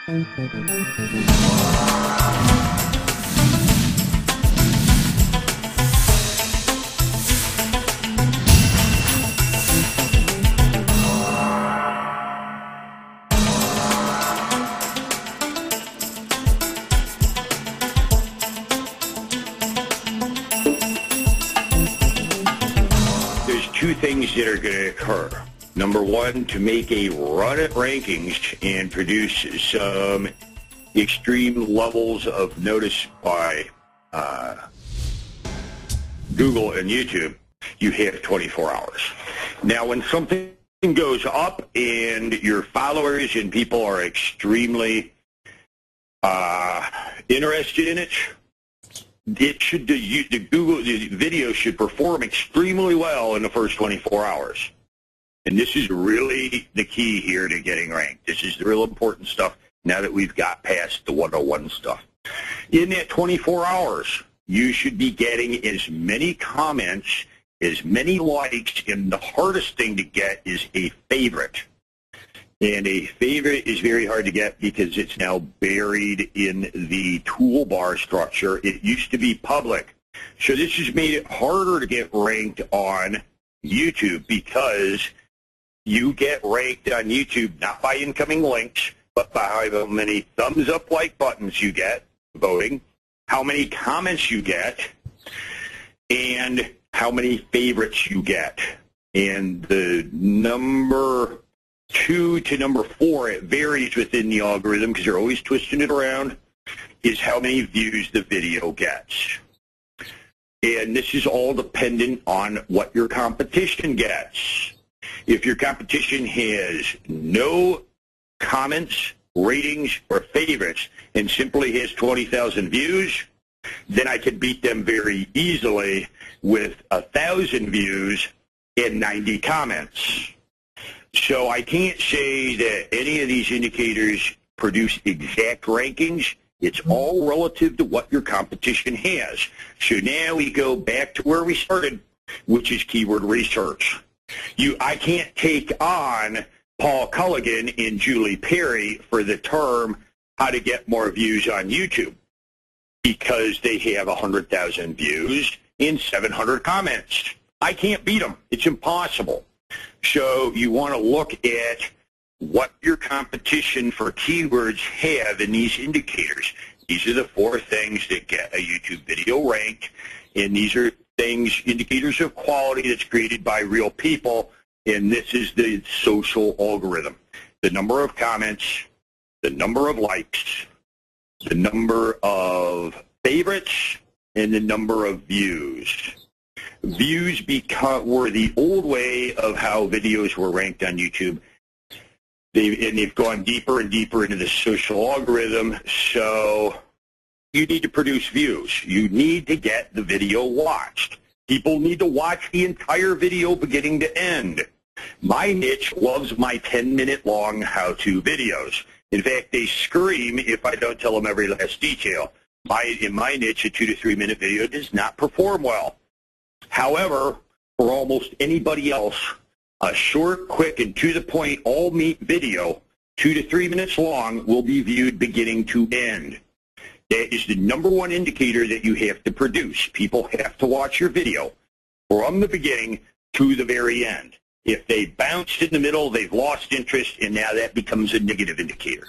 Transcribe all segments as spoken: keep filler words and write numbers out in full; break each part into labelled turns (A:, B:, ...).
A: There's two things that are going to occur. Number one, to make a run at rankings and produce some extreme levels of notice by uh, Google and YouTube, you have twenty-four hours. Now, when something goes up and your followers and people are extremely uh, interested in it, it should the, the Google the video should perform extremely well in the first twenty-four hours. And this is really the key here to getting ranked. This is the real important stuff now that we've got past the one oh one stuff. In that twenty-four hours, you should be getting as many comments, as many likes, and the hardest thing to get is a favorite. And a favorite is very hard to get because it's now buried in the toolbar structure. It used to be public. So this has made it harder to get ranked on YouTube because you get ranked on YouTube not by incoming links, but by how many thumbs up like buttons you get, voting, how many comments you get, and how many favorites you get. And the number two to number four, it varies within the algorithm because you're always twisting it around, is how many views the video gets. And this is all dependent on what your competition gets. If your competition has no comments, ratings, or favorites and simply has twenty thousand views, then I can beat them very easily with one thousand views and ninety comments. So I can't say that any of these indicators produce exact rankings. It's all relative to what your competition has. So now we go back to where we started, which is keyword research. You, I can't take on Paul Culligan and Julie Perry for the term how to get more views on YouTube because they have one hundred thousand views and seven hundred comments. I can't beat them. It's impossible. So you want to look at what your competition for keywords have in these indicators. These are the four things that get a YouTube video ranked, and these are things, indicators of quality that's created by real people, and this is the social algorithm. The number of comments, the number of likes, the number of favorites, and the number of views. Views become, were the old way of how videos were ranked on YouTube. They've, and they've gone deeper and deeper into the social algorithm, so you need to produce views. You need to get the video watched. People need to watch the entire video beginning to end. My niche loves my ten minute long how-to videos. In fact, they scream if I don't tell them every last detail. My, in my niche, a two to three minute video does not perform well. However, for almost anybody else, a short, quick, and to-the-point all-meat video, two to three minutes long, will be viewed beginning to end. That is the number one indicator that you have to produce. People have to watch your video from the beginning to the very end. If they bounced in the middle, they've lost interest, and now that becomes a negative indicator.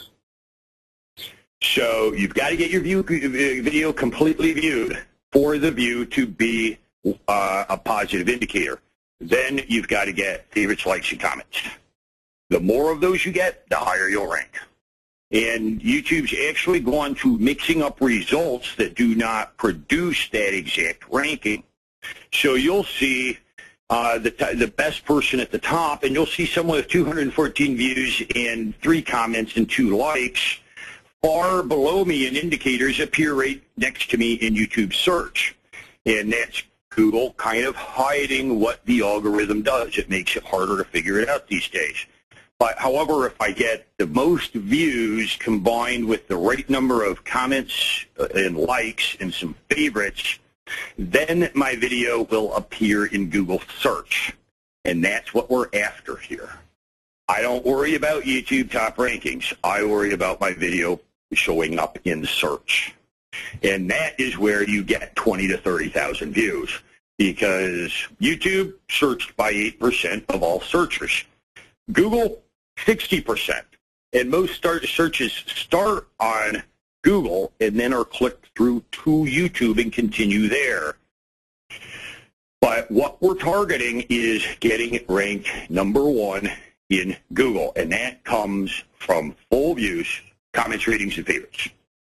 A: So you've got to get your view, video completely viewed for the view to be uh, a positive indicator. Then you've got to get favorites, likes, and comments. The more of those you get, the higher you'll rank. And YouTube's actually gone to mixing up results that do not produce that exact ranking. So you'll see uh, the, the best person at the top, and you'll see someone with two hundred fourteen views and three comments and two likes. Far below me in indicators appear right next to me in YouTube search. And that's Google kind of hiding what the algorithm does. It makes it harder to figure it out these days. But however, if I get the most views combined with the right number of comments and likes and some favorites, then my video will appear in Google search. And that's what we're after here. I don't worry about YouTube top rankings. I worry about my video showing up in search. And that is where you get twenty to thirty thousand views, because YouTube searched by eight percent of all searchers. Google, sixty percent. And most start searches start on Google and then are clicked through to YouTube and continue there. But what we're targeting is getting it ranked number one in Google, and that comes from full views, comments, ratings, and favorites.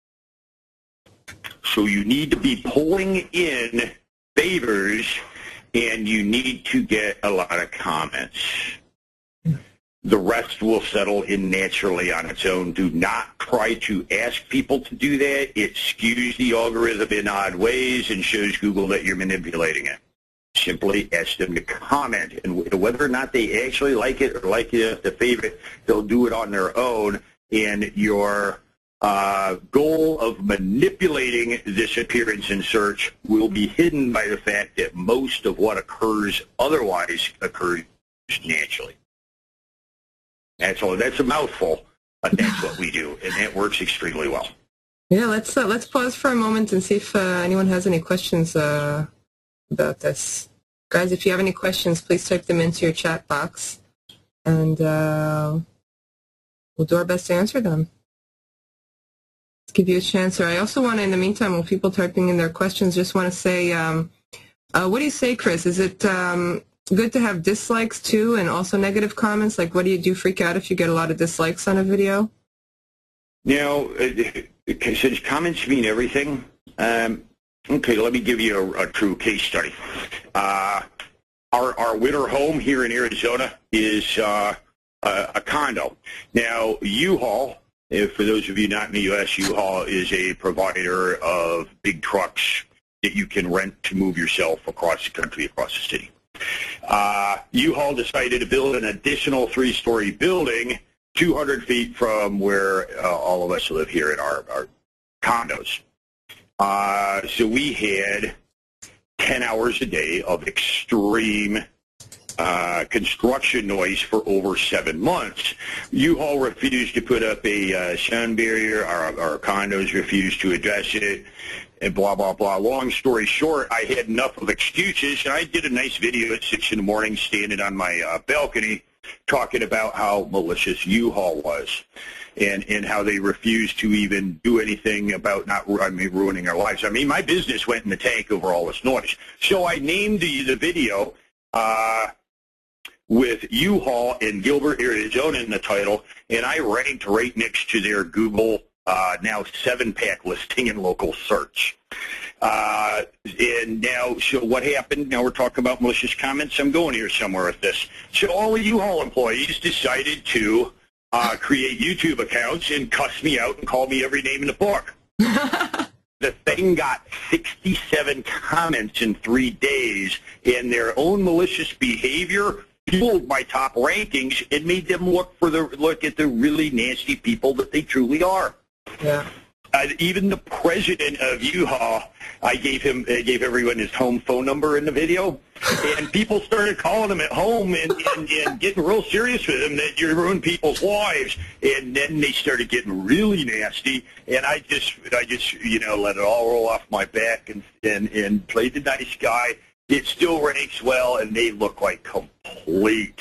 A: So you need to be pulling in favors, and you need to get a lot of comments. The rest will settle in naturally on its own. Do not try to ask people to do that. It skews the algorithm in odd ways and shows Google that you're manipulating it. Simply ask them to comment, and whether or not they actually like it or like it as the favorite, they'll do it on their own. And your uh, goal of manipulating this appearance in search will be hidden by the fact that most of what occurs otherwise occurs naturally. That's all. That's a mouthful, but that's what we do, and that works extremely well.
B: Yeah, let's uh, let's pause for a moment and see if uh, anyone has any questions uh, about this. Guys, if you have any questions, please type them into your chat box, and uh, we'll do our best to answer them. Let's give you a chance. Or I also want to, in the meantime, while people typing in their questions, just want to say, um, uh, what do you say, Chris? Is it um, good to have dislikes too, and also negative comments? Like, what do you do? Freak out if you get a lot of dislikes on a video?
A: Now, uh, since comments mean everything, um, okay, let me give you a, a true case study. Uh, our, our winter home here in Arizona is uh, a, a condo. Now, U-Haul, if for those of you not in the U S, U-Haul is a provider of big trucks that you can rent to move yourself across the country, across the city. Uh, U-Haul decided to build an additional three-story building two hundred feet from where uh, all of us live here in our, our condos. Uh, so we had ten hours a day of extreme uh, construction noise for over seven months. U-Haul refused to put up a uh, sound barrier. Our, our condos refused to address it, and blah, blah, blah. Long story short, I had enough of excuses, and I did a nice video at six in the morning standing on my uh, balcony talking about how malicious U-Haul was. And, and how they refused to even do anything about not I mean, ruining our lives. I mean, my business went in the tank over all this noise. So I named the, the video uh, with U-Haul in Gilbert, Arizona in the title, and I ranked right next to their Google uh, now seven-pack listing in local search. Uh, and now, so what happened? Now we're talking about malicious comments. I'm going here somewhere with this. So all the U-Haul employees decided to Uh, create YouTube accounts and cuss me out and call me every name in the book. The thing got sixty-seven comments in three days, and their own malicious behavior fueled my top rankings and made them look for the look at the really nasty people that they truly are.
B: Yeah.
A: Uh, even the president of U-Haul, I gave him uh, gave everyone his home phone number in the video, and people started calling him at home and, and, and getting real serious with him that you ruined people's lives. And then they started getting really nasty, and I just I just you know let it all roll off my back and and, and played the nice guy. It still ranks well, and they look like complete.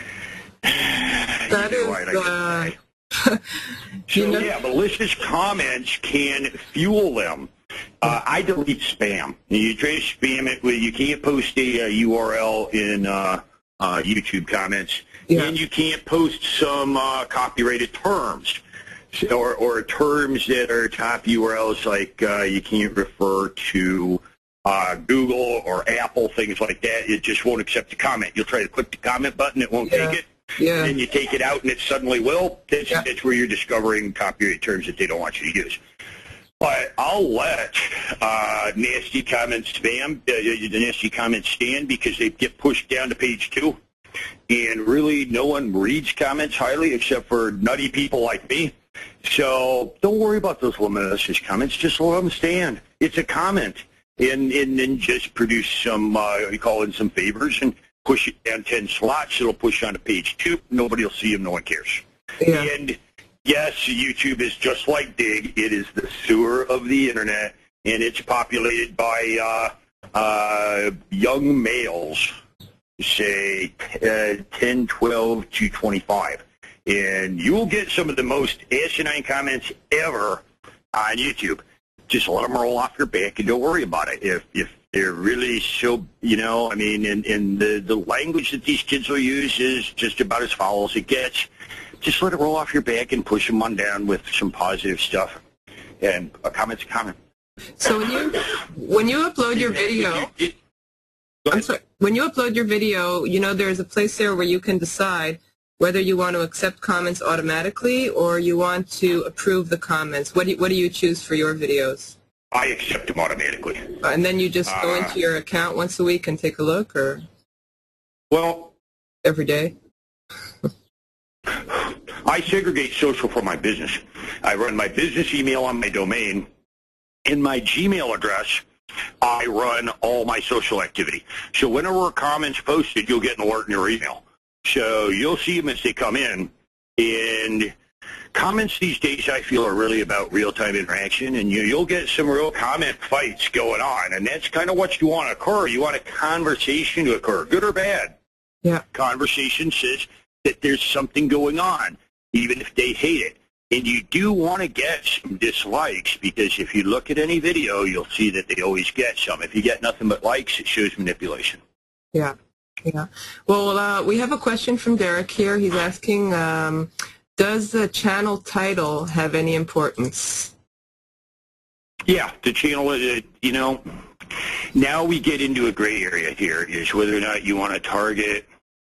B: That is. Uh...
A: So, know, yeah, malicious comments can fuel them. Uh, I delete spam. You try to spam it with, you can't post a, a U R L in uh, uh, YouTube comments, yeah. And you can't post some uh, copyrighted terms. So, or, or terms that are top U R Ls, like uh, you can't refer to uh, Google or Apple, things like that. It just won't accept the comment. You'll try to click the comment button, it won't yeah. take it. Yeah. And then you take it out, and it suddenly will. That's, yeah. that's where you're discovering copyright terms that they don't want you to use. But I'll let uh, nasty comments spam, uh, the nasty comments stand, because they get pushed down to page two. And really, no one reads comments highly except for nutty people like me. So don't worry about those malicious comments. Just let them stand. It's a comment. And, and then just produce some, uh, we call it some favors, and push it down ten slots. It'll push on to page two. Nobody will see them. No one cares.
B: Yeah.
A: And yes, YouTube is just like Dig. It is the sewer of the internet, and it's populated by uh, uh, young males, say uh, ten, twelve to twenty-five. And you will get some of the most asinine comments ever on YouTube. Just let them roll off your back and don't worry about it. If if they're really so, you know, I mean, and, and the, the language that these kids will use is just about as foul as it gets. Just let it roll off your back and push them on down with some positive stuff. And a comment's a comment.
B: So when you when you upload your video,
A: it,
B: I'm sorry, when you upload your video, you know, there's a place there where you can decide whether you want to accept comments automatically or you want to approve the comments. What do you, what do you choose for your videos?
A: I accept them automatically.
B: Uh, and then you just go
A: uh,
B: into your account once a week and take a look, or
A: well,
B: every day?
A: I segregate social from my business. I run my business email on my domain. In my Gmail address, I run all my social activity. So whenever a comment's posted, you'll get an alert in your email. So you'll see them as they come in. And comments these days, I feel, are really about real-time interaction, and you, you'll get some real comment fights going on, and that's kind of what you want to occur. You want a conversation to occur, good or bad.
B: Yeah.
A: Conversation says that there's something going on, even if they hate it. And you do want to get some dislikes, because if you look at any video, you'll see that they always get some. If you get nothing but likes, it shows manipulation.
B: Yeah. Yeah. Well, uh, we have a question from Derek here. He's asking, um, does the channel title have any importance?
A: Yeah, the channel, uh, you know, now we get into a gray area here, is whether or not you want to target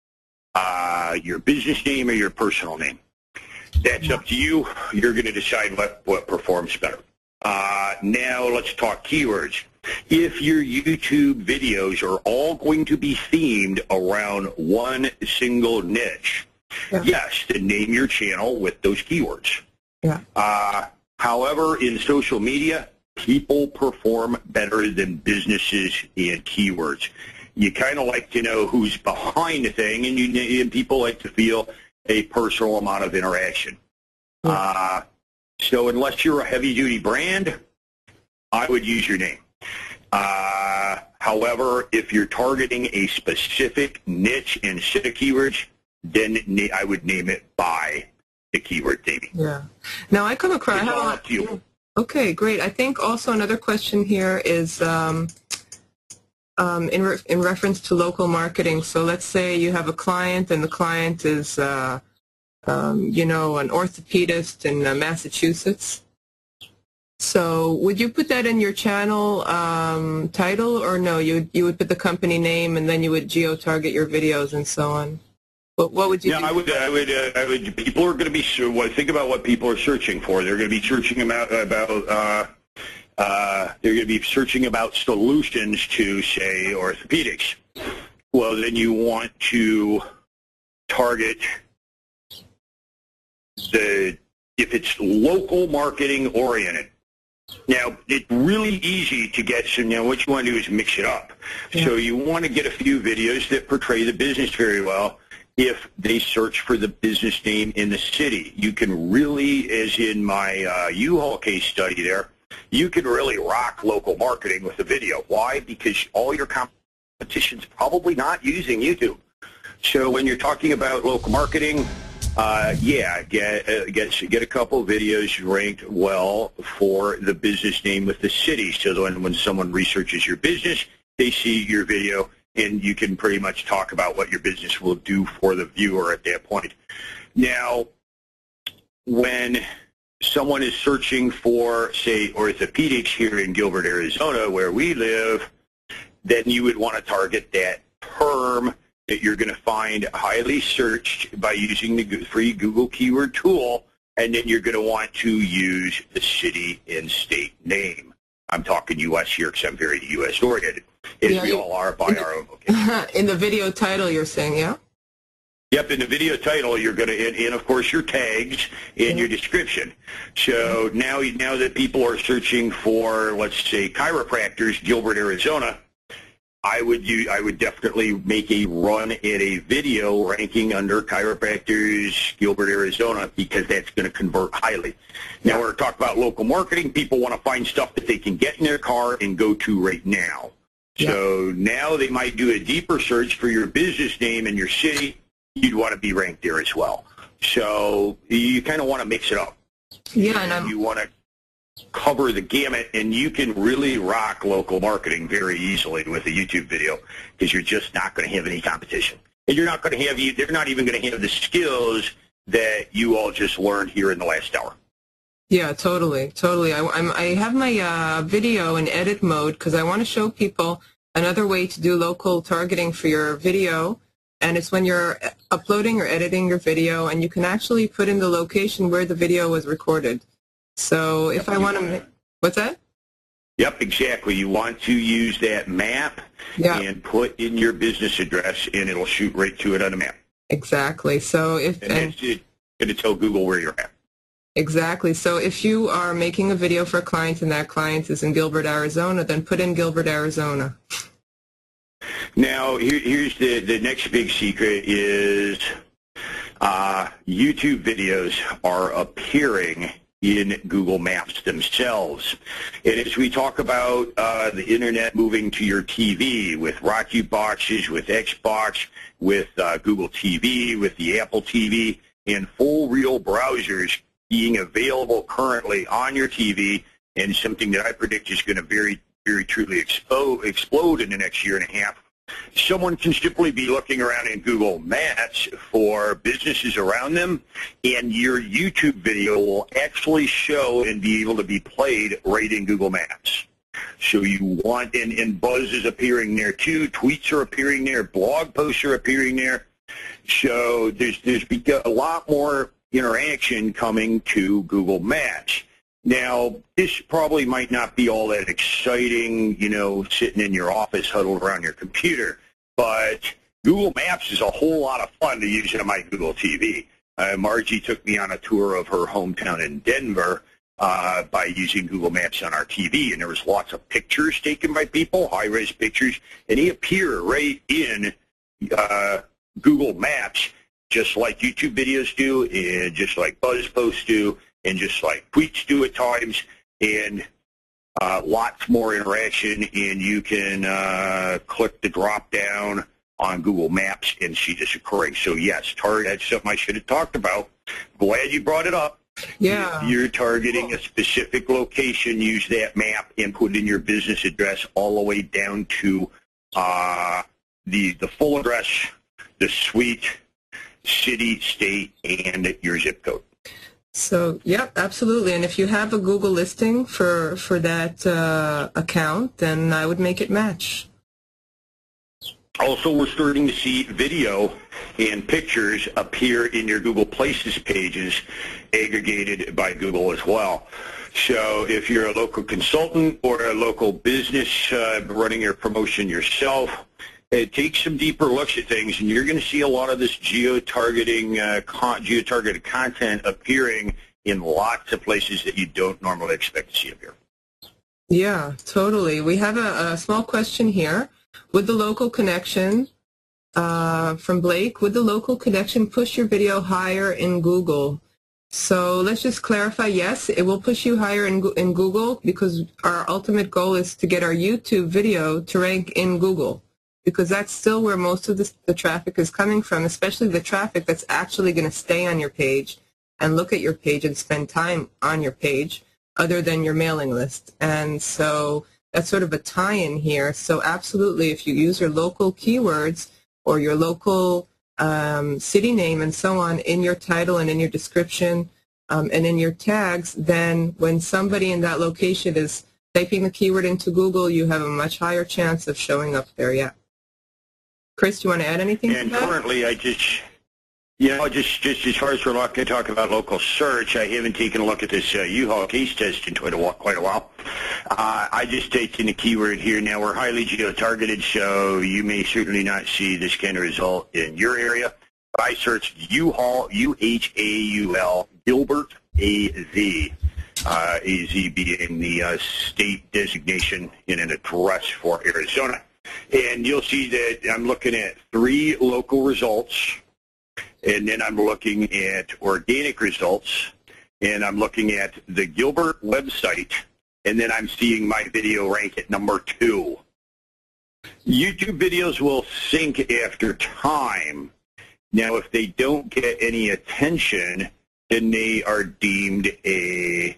A: uh, your business name or your personal name. That's up to you. You're going to decide what, what performs better. Uh, now let's talk keywords. If your YouTube videos are all going to be themed around one single niche, yeah. yes, then name your channel with those keywords.
B: Yeah.
A: Uh, however, in social media, people perform better than businesses and keywords. You kind of like to know who's behind the thing, and, you, and people like to feel a personal amount of interaction. Yeah. Uh, so unless you're a heavy-duty brand, I would use your name. Uh, however, if you're targeting a specific niche and set of keywords, then I would name it by the keyword naming.
B: Yeah. Now I come across.
A: It's all up to you.
B: Okay, great. I think also another question here is um, um, in re in reference to local marketing. So let's say you have a client, and the client is, uh, um, you know, an orthopedist in uh, Massachusetts. So would you put that in your channel um, title, or no? You you would put the company name, and then you would geo-target your videos and so on. What what would you?
A: Yeah,
B: do?
A: I would. I would. Uh, I would. People are going to be. Well, think about what people are searching for. They're going to be searching about about. Uh, uh, they're going to be searching about solutions to, say, orthopedics. Well, then you want to target the if it's local marketing oriented. Now, it's really easy to get some, you know, what you want to do is mix it up. Yeah. So you want to get a few videos that portray the business very well. If they search for the business name in the city, you can really, as in my uh, U-Haul case study there, you can really rock local marketing with the video. Why? Because all your competition's probably not using YouTube. So when you're talking about local marketing, Uh, yeah, get, uh, get get a couple of videos ranked well for the business name with the city. So then when someone researches your business, they see your video, and you can pretty much talk about what your business will do for the viewer at that point. Now, when someone is searching for, say, orthopedics here in Gilbert, Arizona, where we live, then you would want to target that term that you're going to find highly searched by using the free Google keyword tool, and then you're going to want to use the city and state name. I'm talking U S here because I'm very U S oriented, as yeah, we all are by our own vocation.
B: In the video title, you're saying, yeah?
A: Yep, in the video title, you're going to, and, and of course your tags and yeah. your description. So now, now that people are searching for, let's say, chiropractors, Gilbert, Arizona, I would use, I would definitely make a run at a video ranking under chiropractors, Gilbert, Arizona, because that's going to convert highly. Now, we're talking about local marketing. People want to find stuff that they can get in their car and go to right now. Yeah. So now they might do a deeper search for your business name and your city. You'd want to be ranked there as well. So you kind of want to mix it up.
B: Yeah, and I'm,
A: you want to cover the gamut, and you can really rock local marketing very easily with a YouTube video because you're just not going to have any competition. And you're not going to have, they're not even going to have the skills that you all just learned here in the last hour.
B: Yeah, totally, totally. I, I'm, I have my uh, video in edit mode because I want to show people another way to do local targeting for your video. And it's when you're uploading or editing your video, and you can actually put in the location where the video was recorded. So if I want to, what's that?
A: Yep, exactly. You want to use that map
B: yeah.
A: and put in your business address, and it'll shoot right to it on the map.
B: Exactly. So if
A: and, and it's going to tell Google where you're at.
B: Exactly. So if you are making a video for a client and that client is in Gilbert, Arizona, then put in Gilbert, Arizona.
A: Now, here, here's the, the next big secret is uh, YouTube videos are appearing in Google Maps themselves. And as we talk about uh, the Internet moving to your T V with Roku boxes, with Xbox, with uh, Google T V, with the Apple T V, and full real browsers being available currently on your T V, and something that I predict is going to very, very truly expo- explode in the next year and a half. Someone can simply be looking around in Google Maps for businesses around them, and your YouTube video will actually show and be able to be played right in Google Maps. So you want, and, and buzz is appearing there too, tweets are appearing there, blog posts are appearing there. So there's, there's a lot more interaction coming to Google Maps. Now, this probably might not be all that exciting, you know, sitting in your office huddled around your computer, but Google Maps is a whole lot of fun to use on my Google T V. Uh, Margie took me on a tour of her hometown in Denver uh, by using Google Maps on our T V, and there was lots of pictures taken by people, high-res pictures, and they appear right in uh, Google Maps, just like YouTube videos do, and just like Buzz posts do, and just like tweets do at times, and uh, lots more interaction, and you can uh, click the drop-down on Google Maps and see this occurring. So, yes, tar- that's something I should have talked about. Glad you brought it up.
B: Yeah.
A: If you're targeting a specific location, use that map and put in your business address all the way down to uh, the, the full address, the suite, city, state, and your zip code.
B: So, yeah, absolutely. And if you have a Google listing for, for that uh, account, then I would make it match.
A: Also, we're starting to see video and pictures appear in your Google Places pages aggregated by Google as well. So if you're a local consultant or a local business uh, running your promotion yourself, uh, take some deeper looks at things, and you're going to see a lot of this geo-targeting, uh, con- geo-targeted content appearing in lots of places that you don't normally expect to see appear.
B: Yeah, totally. We have a, a small question here. Would the local connection, uh, from Blake, would the local connection push your video higher in Google? So let's just clarify, yes, it will push you higher in, in Google, because our ultimate goal is to get our YouTube video to rank in Google, because that's still where most of the, the traffic is coming from, especially the traffic that's actually going to stay on your page and look at your page and spend time on your page other than your mailing list. And so that's sort of a tie-in here. So absolutely, if you use your local keywords or your local um, city name and so on in your title and in your description um, and in your tags, then when somebody in that location is typing the keyword into Google, you have a much higher chance of showing up there, yeah. Chris, do you want to add anything
A: and
B: to that?
A: Currently, I just... You know, just, just as far as we're not going to talk about local search, I haven't taken a look at this uh, U-Haul case test in quite a while. Quite a while. Uh, I just typed in a keyword here. Now, we're highly geo-targeted, so you may certainly not see this kind of result in your area. But I searched U-Haul, U H A U L, Gilbert, A Z, uh, A Z being the uh, state designation in an address for Arizona. And you'll see that I'm looking at three local results, and then I'm looking at organic results, and I'm looking at the Gilbert website, and then I'm seeing my video rank at number two. YouTube videos will sync after time. Now, if they don't get any attention, then they are deemed a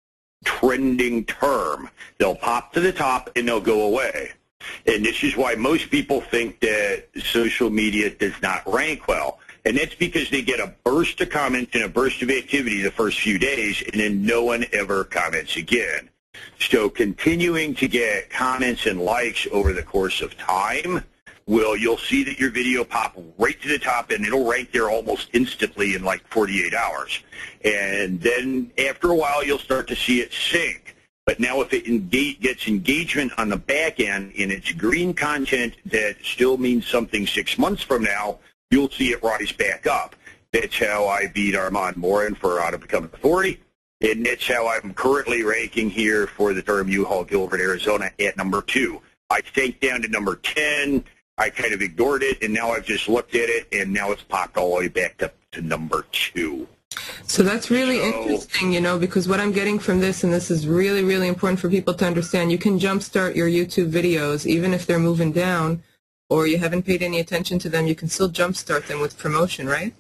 A: trending term. They'll pop to the top and they'll go away. And this is why most people think that social media does not rank well. And that's because they get a burst of comments and a burst of activity the first few days, and then no one ever comments again. So continuing to get comments and likes over the course of time, will you'll see that your video pop right to the top, and it'll rank there almost instantly in like forty-eight hours. And then after a while, you'll start to see it sync. But now if it engage, gets engagement on the back end and it's green content that still means something six months from now, you'll see it rise back up. That's how I beat Armand Morin for How to Become an Authority. And that's how I'm currently ranking here for the term U-Haul Gilbert, Arizona at number two. I sank down to number ten. I kind of ignored it, and now I've just looked at it, and now it's popped all the way back up to number two.
B: So that's really
A: so,
B: interesting, you know, because what I'm getting from this, and this is really, really important for people to understand, you can jumpstart your YouTube videos, even if they're moving down, or you haven't paid any attention to them, you can still jumpstart them with promotion, right?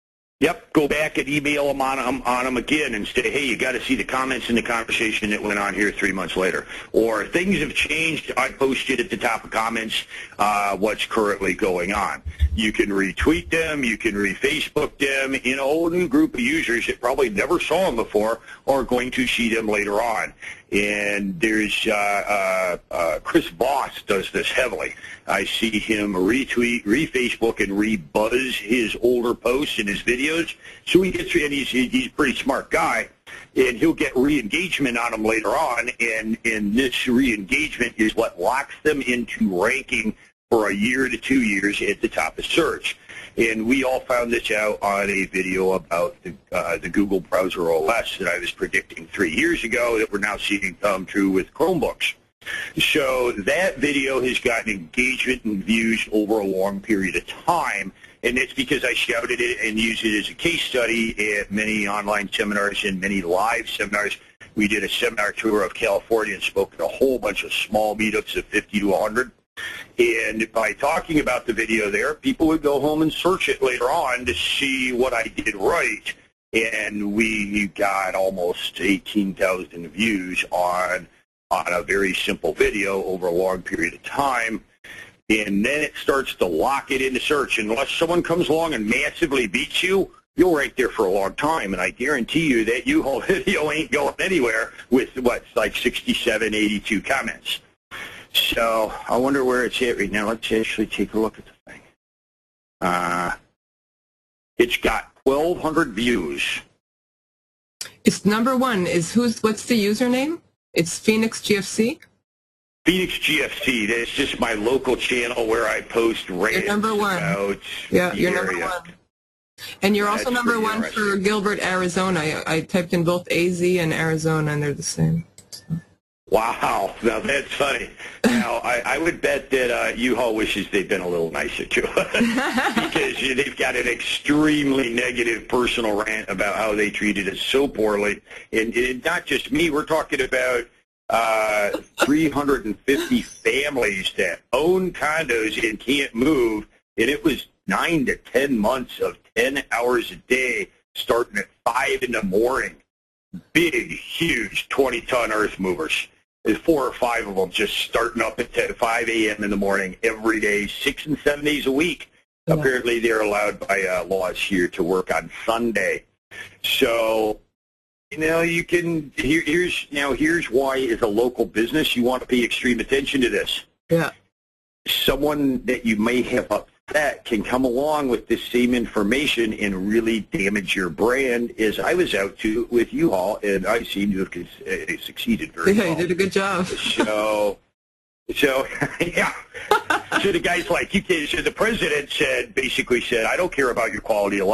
A: Yep, go back and email them on them, on them again and say, hey, you got to see the comments in the conversation that went on here three months later. Or things have changed. I posted at the top of comments uh, what's currently going on. You can retweet them. You can re-Facebook them. In a whole new group of users that probably never saw them before are going to see them later on. And there's uh, uh, uh, Chris Voss does this heavily. I see him retweet, re-Facebook, and re-buzz his older posts and his videos. So he gets, and he's, he's a pretty smart guy, and he'll get re-engagement on them later on, and, and this re-engagement is what locks them into ranking for a year to two years at the top of search. And we all found this out on a video about the, uh, the Google Browser O S that I was predicting three years ago that we're now seeing come true with Chromebooks. So that video has gotten engagement and views over a long period of time, and it's because I shouted it and used it as a case study at many online seminars and many live seminars. We did a seminar tour of California and spoke at a whole bunch of small meetups of fifty to a hundred. And by talking about the video there, people would go home and search it later on to see what I did right. And we got almost eighteen thousand views on, on a very simple video over a long period of time. And then it starts to lock it into search. Unless someone comes along and massively beats you, you'll rank there for a long time. And I guarantee you that U-Haul video ain't going anywhere with, what, like sixty-seven, eighty-two comments. So I wonder where it's at right now. Let's actually take a look at the thing. Uh, it's got twelve hundred views.
B: It's number one. Is who's? What's the username? It's Phoenix G F C.
A: Phoenix G F C. That's just my local channel where I post rants
B: number one.
A: about
B: yeah,
A: the
B: you're
A: area.
B: number one. And you're also
A: That's
B: number one for Gilbert, Arizona. I, I typed in both A Z and Arizona, and they're the same. So.
A: Wow, now that's funny. Now, I, I would bet that uh, U-Haul wishes they'd been a little nicer to us because they've got an extremely negative personal rant about how they treated us so poorly. And, and not just me, we're talking about uh, three hundred fifty families that own condos and can't move, and it was nine to ten months of ten hours a day starting at five in the morning. Big, huge twenty-ton earth movers. There's four or five of them just starting up at five A M in the morning every day, six and seven days a week. Yeah. Apparently they're allowed by uh, laws here to work on Sunday. So, you know, you can, here, here's, now here's why as a local business you want to pay extreme attention to this.
B: Yeah.
A: Someone that you may have upset can come along with this same information and really damage your brand, as I was out to with U-Haul, and I seem to have uh, succeeded very
B: yeah,
A: well.
B: Yeah, you did a good job.
A: So, so yeah. So the guy's like, you can, so the president said, basically said, I don't care about your quality of life.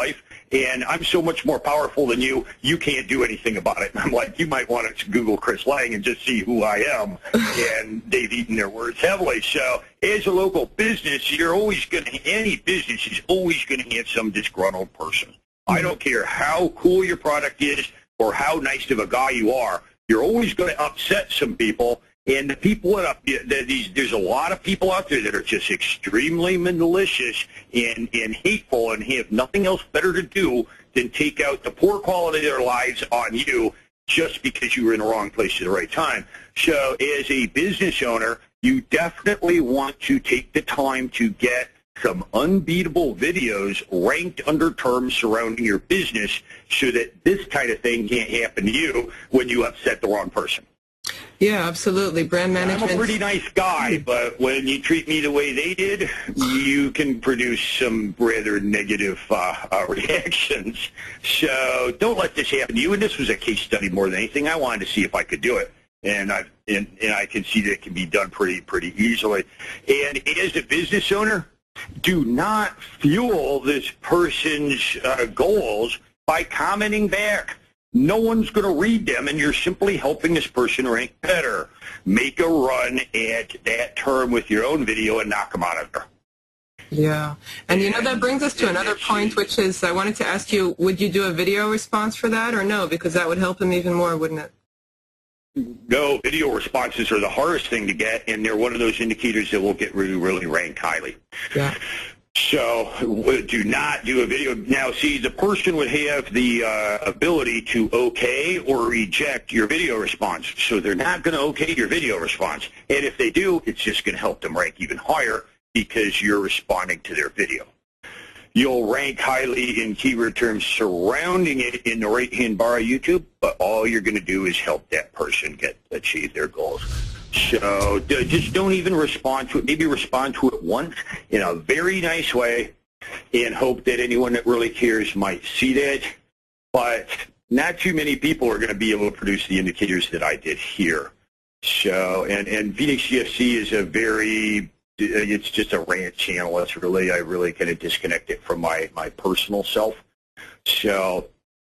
A: and I'm so much more powerful than you, you can't do anything about it. And I'm like, you might want to Google Chris Lang and just see who I am. And they've eaten their words heavily. So as a local business, you're always going to, any business is always going to have some disgruntled person. I don't care how cool your product is or how nice of a guy you are, you're always going to upset some people. And the people that up, these, there's a lot of people out there that are just extremely malicious and, and hateful and have nothing else better to do than take out the poor quality of their lives on you just because you were in the wrong place at the right time. So as a business owner, you definitely want to take the time to get some unbeatable videos ranked under terms surrounding your business so that this kind of thing can't happen to you when you upset the wrong person.
B: Yeah, absolutely. Brand management.
A: I'm a pretty nice guy, but when you treat me the way they did, you can produce some rather negative uh, uh, reactions. So don't let this happen to you. And this was a case study more than anything. I wanted to see if I could do it. And I and, and I can see that it can be done pretty pretty easily. And as a business owner, do not fuel this person's uh, goals by commenting back. No one's going to read them, and you're simply helping this person rank better. Make a run at that term with your own video and knock them out of there.
B: Yeah. And, you know, that brings us to another point, which is I wanted to ask you, would you do a video response for that or no? Because that would help them even more, wouldn't it?
A: No, video responses are the hardest thing to get, and they're one of those indicators that will get really, really ranked highly.
B: Yeah.
A: So do not do a video. Now, see, the person would have the uh, ability to okay or reject your video response. So they're not going to okay your video response. And if they do, it's just going to help them rank even higher because you're responding to their video. You'll rank highly in keyword terms surrounding it in the right-hand bar of YouTube, but all you're going to do is help that person get achieve their goals. So just don't even respond to it. Maybe respond to it once in a very nice way and hope that anyone that really cares might see that. But not too many people are going to be able to produce the indicators that I did here. So, and, and Phoenix G F C is a very, it's just a rant channel. It's really, I really kind of disconnect it from my, my personal self. So,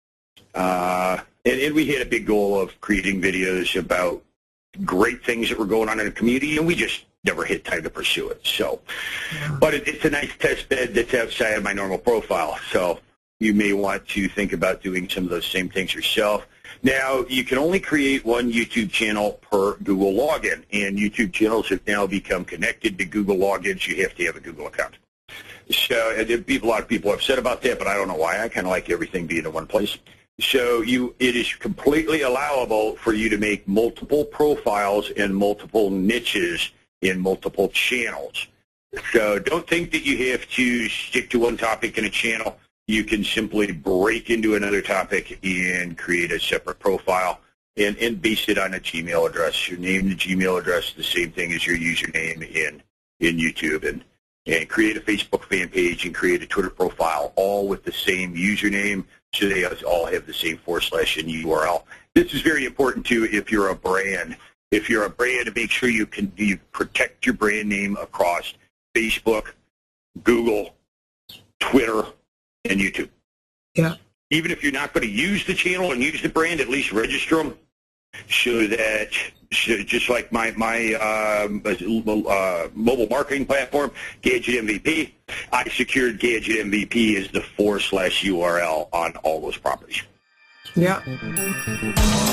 A: uh, and, and we had a big goal of creating videos about great things that were going on in the community, and we just never hit time to pursue it. So, but it, it's a nice test bed that's outside of my normal profile. So you may want to think about doing some of those same things yourself. Now, you can only create one YouTube channel per Google login, and YouTube channels have now become connected to Google logins. You have to have a Google account. So a lot of people are upset about that, but I don't know why. I kind of like everything being in one place. So you, it is completely allowable for you to make multiple profiles and multiple niches in multiple channels. So don't think that you have to stick to one topic in a channel. You can simply break into another topic and create a separate profile and, and base it on a Gmail address. Your name, the Gmail address, the same thing as your username in, in YouTube. And, and create a Facebook fan page and create a Twitter profile, all with the same username. So they all have the same forward slash and U R L. This is very important too if you're a brand. If you're a brand, to make sure you can you protect your brand name across Facebook, Google, Twitter, and YouTube.
C: Yeah.
A: Even if you're not going to use the channel and use the brand, at least register them so that, so just like my, my um, uh, mobile marketing platform, Gadget M V P, I secured Gadget M V P as the forward slash U R L on all those properties.
C: Yeah.